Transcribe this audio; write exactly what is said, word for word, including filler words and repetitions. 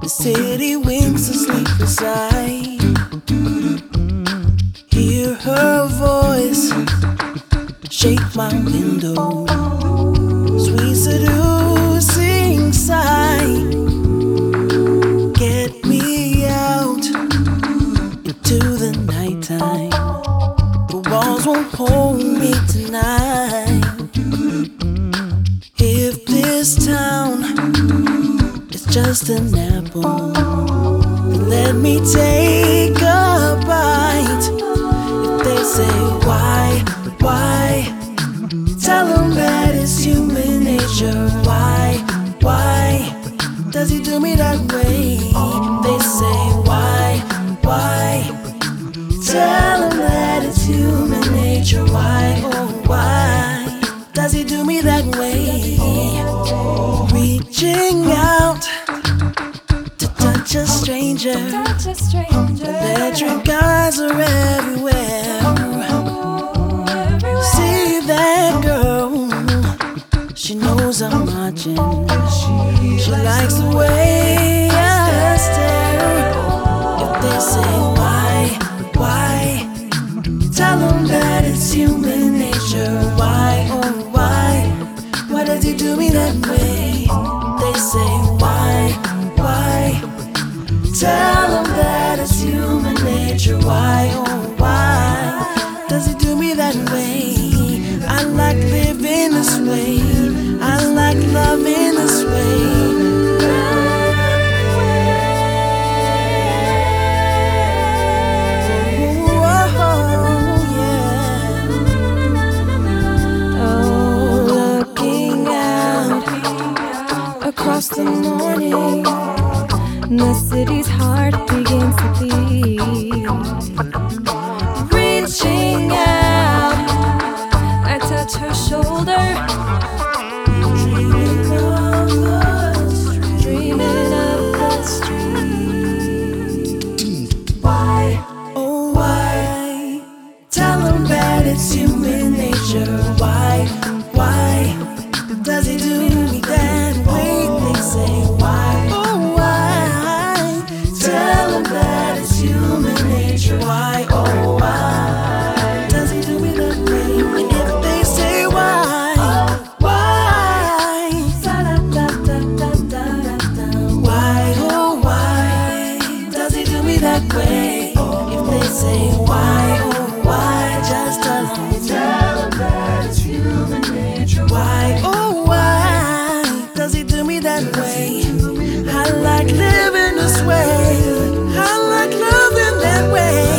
The city winks a sleepless eye. Hear her voice shake my window. Sweet seducing sigh. Get me out into the nighttime. The walls won't hold me tonight. If this town is just an apple, then let me take a bite. If they say why, why, tell them that it's human nature. Why, why does he do me that way? They say why, why, tell them that it's human nature. Why, oh why does he do me that way? Reaching out to touch a stranger. Electric eyes are everywhere. See that girl, she knows I'm watching. She likes the way I stare. If they say why, why, tell them that it's human nature. Why, oh why, why does he do me that way? They say why, why, tell them that it's human nature. Why, oh why does he do me that way? I like living this way. I like loving this way. Across the morning, the city's heart begins to beat. Reaching out, I touch her shoulder. Dreaming of the street, dreaming of the street. Why, Oh why, tell them that it's human nature. Why, why does he do me that way? They say why, oh why, tell them that it's human nature. Why, oh why does he do me that way? And if they say why, why, why, oh why does he do me that way? If they say why, oh why, just tell them that it's human nature. Why, oh why does he do me that way? I like living this way. I like loving that way.